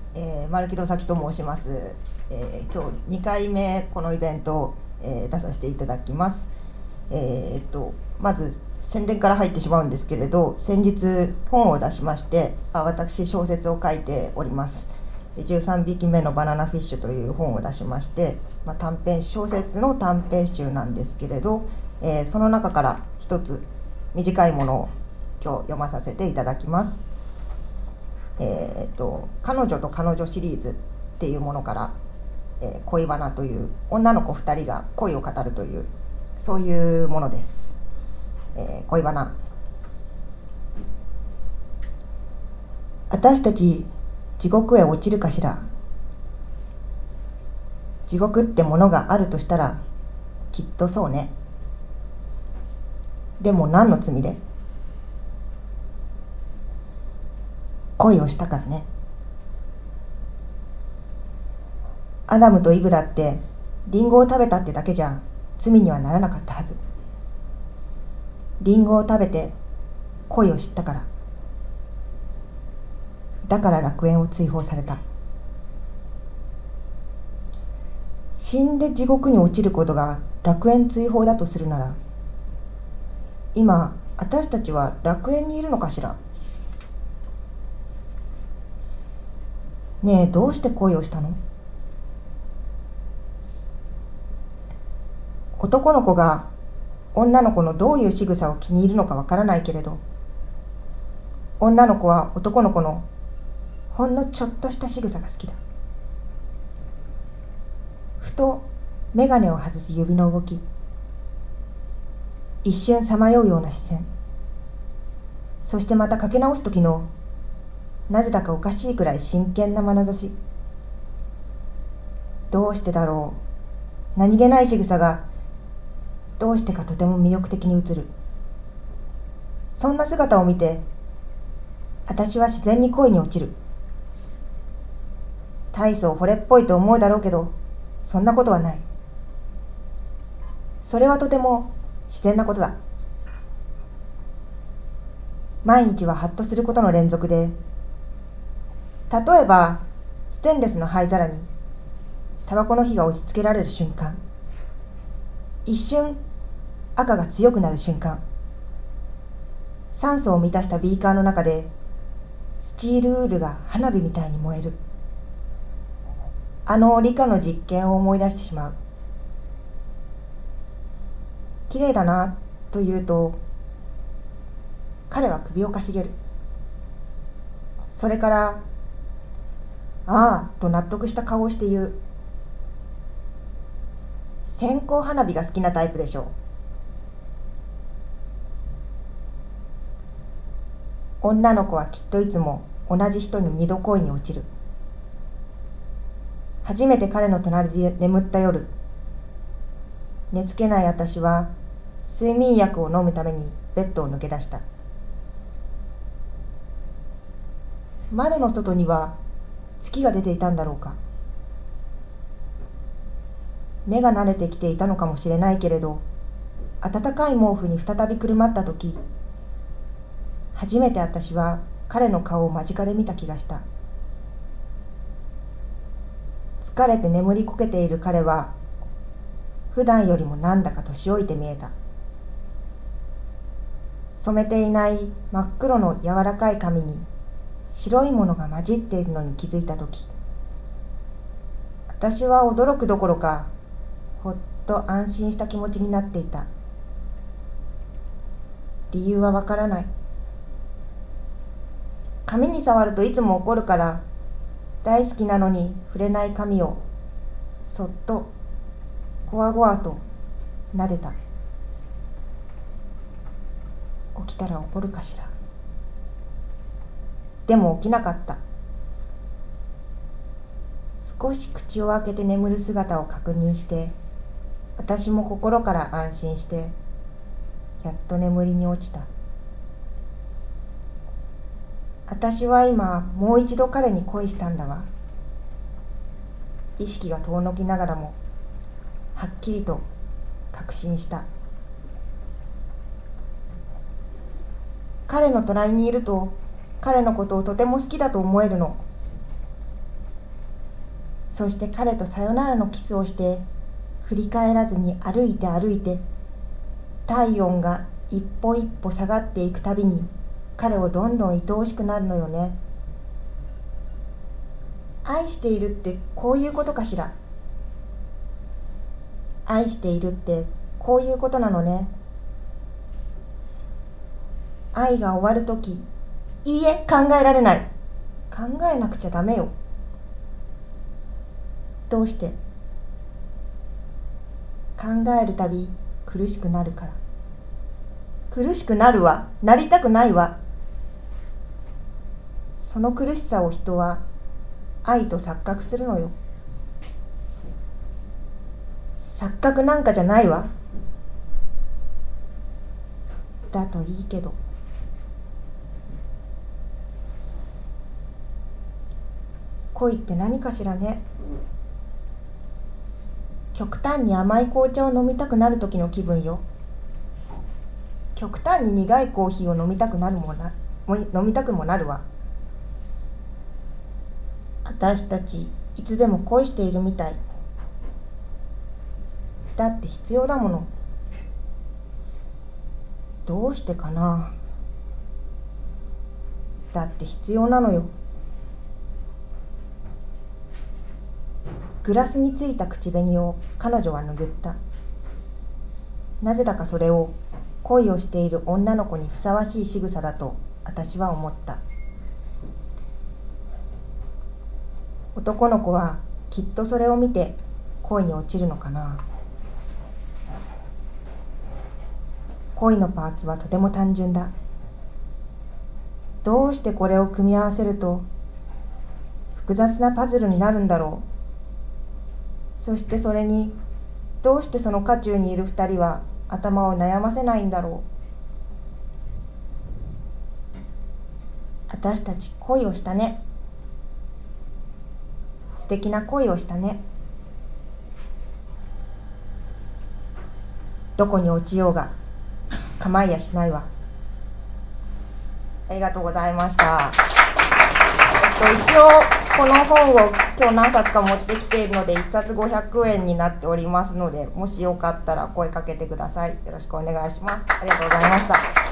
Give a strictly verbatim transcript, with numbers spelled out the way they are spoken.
えー、丸木戸咲と申します。えー、今日にかいめこのイベントを、えー、出させていただきます。えー、っとまず宣伝から入ってしまうんですけれど、先日本を出しまして、あ私小説を書いております。じゅうさんびきめのバナナフィッシュという本を出しまして、まあ、短編小説の短編集なんですけれど、えー、その中から一つ短いものを今日読まさせていただきます。えー、と彼女と彼女シリーズっていうものから、えー、恋バナという女の子ふたりが恋を語るというそういうものです。えー、恋バナ。私たち地獄へ落ちるかしら。地獄ってものがあるとしたらきっとそうね。でも何の罪で？恋をしたからね。アダムとイブだってリンゴを食べたってだけじゃ罪にはならなかったはず。リンゴを食べて恋を知ったから。だから楽園を追放された。死んで地獄に落ちることが楽園追放だとするなら、今私たちは楽園にいるのかしら。ねえ、どうして恋をしたの？男の子が女の子のどういう仕草を気に入るのかわからないけれど、女の子は男の子のほんのちょっとした仕草が好きだ。ふと眼鏡を外す指の動き、一瞬さまようような視線、そしてまたかけ直す時のなぜだかおかしいくらい真剣な眼差し。どうしてだろう、何気ない仕草がどうしてかとても魅力的に映る。そんな姿を見て私は自然に恋に落ちる。大層惚れっぽいと思うだろうけど、そんなことはない。それはとても自然なことだ。毎日はハッとすることの連続で、例えばステンレスの灰皿にタバコの火が押し付けられる瞬間、一瞬赤が強くなる瞬間、酸素を満たしたビーカーの中でスチールウールが花火みたいに燃える。あの理科の実験を思い出してしまう。綺麗だなと言うと彼は首をかしげる。それからああと納得した顔をして言う。線香花火が好きなタイプでしょう。女の子はきっといつも同じ人に二度恋に落ちる。初めて彼の隣で眠った夜、寝つけない私は睡眠薬を飲むためにベッドを抜け出した。窓の外には月が出ていたんだろうか。目が慣れてきていたのかもしれないけれど、暖かい毛布に再びくるまった時、初めて私は彼の顔を間近で見た気がした。疲れて眠りこけている彼は普段よりもなんだか年老いて見えた。染めていない真っ黒の柔らかい髪に白いものが混じっているのに気づいたとき、私は驚くどころかほっと安心した気持ちになっていた。理由はわからない。髪に触るといつも怒るから、大好きなのに触れない髪をそっとごわごわと撫でた。起きたら怒るかしら。でも起きなかった。少し口を開けて眠る姿を確認して、私も心から安心して、やっと眠りに落ちた。私は今もう一度彼に恋したんだわ。意識が遠のきながらもはっきりと確信した。彼の隣にいると彼のことをとても好きだと思えるの。 そして彼とさよならのキスをして、振り返らずに歩いて歩いて、体温が一歩一歩下がっていくたびに彼をどんどん愛おしくなるのよね。愛しているってこういうことかしら。愛しているってこういうことなのね。愛が終わるとき、いいえ、考えられない。考えなくちゃダメよ。どうして？考えるたび苦しくなるから。苦しくなるわ。なりたくないわ。その苦しさを人は愛と錯覚するのよ。錯覚なんかじゃないわ。だといいけど。恋って何かしらね。極端に甘い紅茶を飲みたくなる時の気分よ。極端に苦いコーヒーを飲みたくなるもな、も飲みたくもなるわ。私たちいつでも恋しているみたい。だって必要だもの。どうしてかな。だって必要なのよ。グラスについた口紅を彼女は拭った。なぜだかそれを恋をしている女の子にふさわしい仕草だと私は思った。男の子はきっとそれを見て恋に落ちるのかな。恋のパーツはとても単純だ。どうしてこれを組み合わせると複雑なパズルになるんだろう。そしてそれにどうしてその渦中にいる二人は頭を悩ませないんだろう。私たち恋をしたね。素敵な恋をしたね。どこに落ちようが構いやしないわ。ありがとうございました。えっと、一応この本を今日何冊か持ってきているのでいっさつごひゃくえんになっておりますので、もしよかったら声かけてください。よろしくお願いします。ありがとうございました。